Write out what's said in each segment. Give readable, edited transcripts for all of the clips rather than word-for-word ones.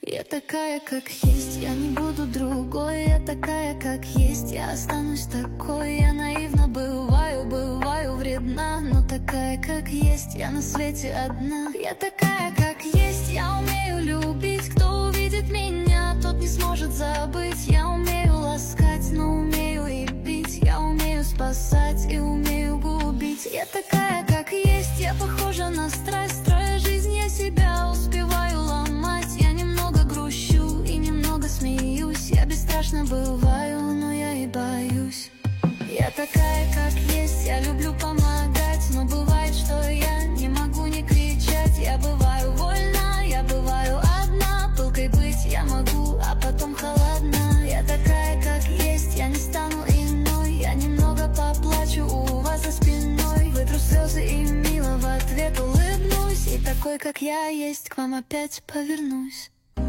Я такая, как есть, я не буду другой. Я такая, как есть, я останусь такой. Я наивно бываю вредна, но такая, как есть, я на свете одна. Я такая, как есть, я умею любить. Кто увидит меня, тот не сможет забыть. Я умею ласкать, но умею и бить. Я умею спасать и умею губить. Я такая, как есть, я похожа на страсть. Строя жизнь, я себя успеваю ломать. Я немного грущу и немного смеюсь. Я бесстрашно бываю, но я и боюсь. Я такая, как есть, я люблю помогать. Но бывает, что я не могу не кричать. Я бываю вольна, я бываю одна. Пылкой быть я могу, а потом холодна. Я такая, как есть, я не стану иной. Я немного поплачу у вас за спиной. Вытру слезы и мило в ответ улыбнусь. И такой, как я есть, к вам опять повернусь.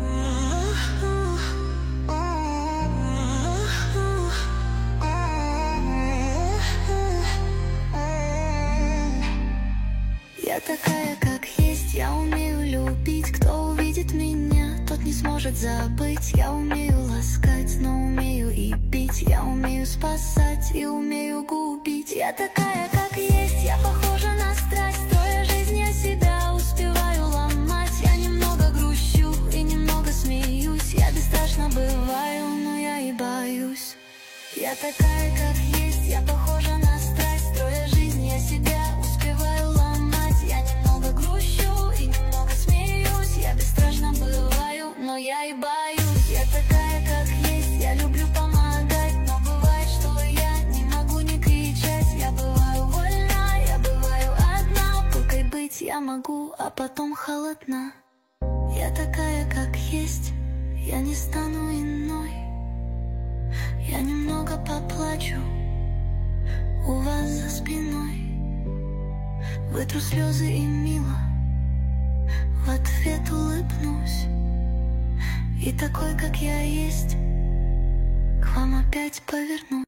Я такая, как есть, я умею любить. Кто увидит меня, тот не сможет забыть. Я умею ласкать, но умею и бить. Я умею спасать и умею губить. Я такая, как есть, я похожа на страсть. Строя жизнь, я себя успеваю ломать. Я немного грущу и немного смеюсь. Я бесстрашно бываю, но я и боюсь. Я такая, как есть, я похожа на страсть. Строя жизнь, я себя успеваю ломать. Я немного грущу и немного смеюсь. Я бесстрашно бываю, но я и боюсь. Я такая, как есть, я люблю помогать. Но бывает, что я не могу не кричать. Я бываю вольна, я бываю одна. Пылкой быть я могу, а потом холодна. Я такая, как есть, я не стану иной. Я немного поплачу у вас за спиной. Вытру слезы и мило в ответ улыбнусь. И такой, как я есть, к вам опять повернусь.